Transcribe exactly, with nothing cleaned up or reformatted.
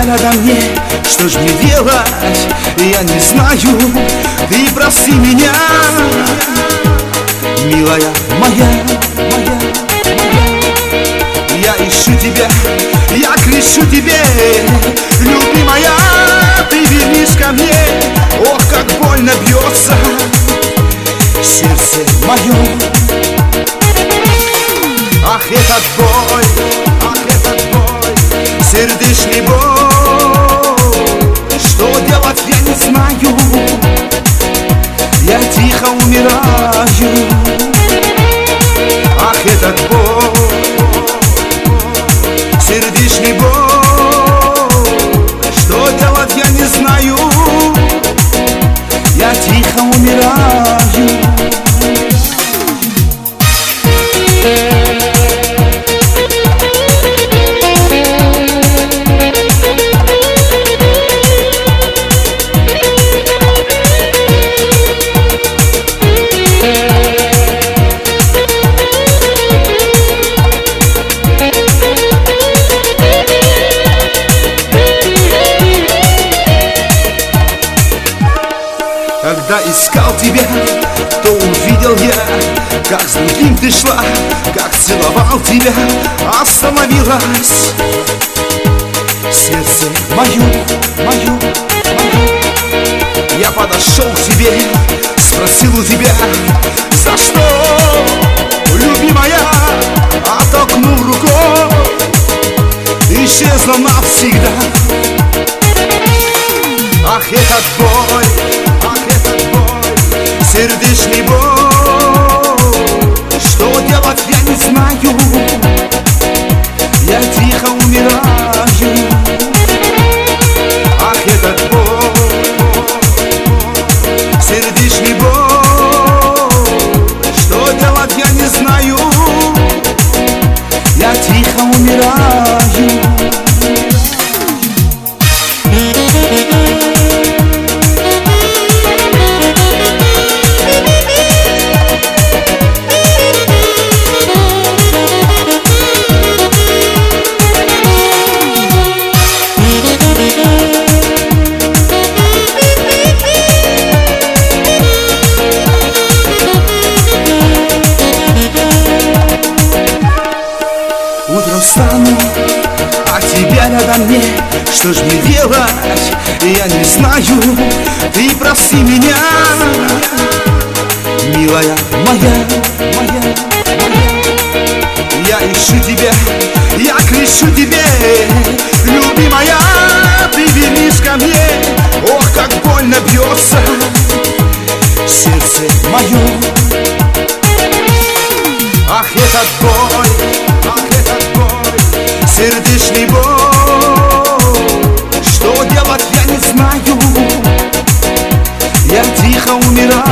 рядом мне, что ж мне делать, я не знаю. Ты прости меня, милая моя, моя, моя. Я ищу тебя, я кричу тебе, любимая, ты вернись ко мне. Ох, как больно бьется сердце мое. Ах, этот бой, ах, этот бой, сердечный бой. Что делать, я не знаю, я тихо умираю. Ах, этот бой, сердечный бой. Что делать, я не знаю, я тихо умираю. Когда искал тебя, то увидел я, как с другим ты шла, как целовал тебя, остановилась сердце мое, мое, мое. Я подошел к тебе, спросил у тебя, за что, любимая, оттолкнул рукой, исчезла навсегда. Ах, этот бой, ах, этот бой, сердечный бой. Что делать, я не знаю, я тихо умираю. Ах, этот бой, сердечный бой. Что делать, я не знаю, я тихо умираю. Утром встану, а тебя рядом мне, что ж мне делать, я не знаю. Ты прости меня, милая моя, моя, моя. Я ищу тебя, я кричу тебе, любимая, ты вернись ко мне. Ох, как больно бьется сердце мое. Ах, этот бой, ах, этот бой, сердечный бой. Что делать, я не знаю, я тихо умираю.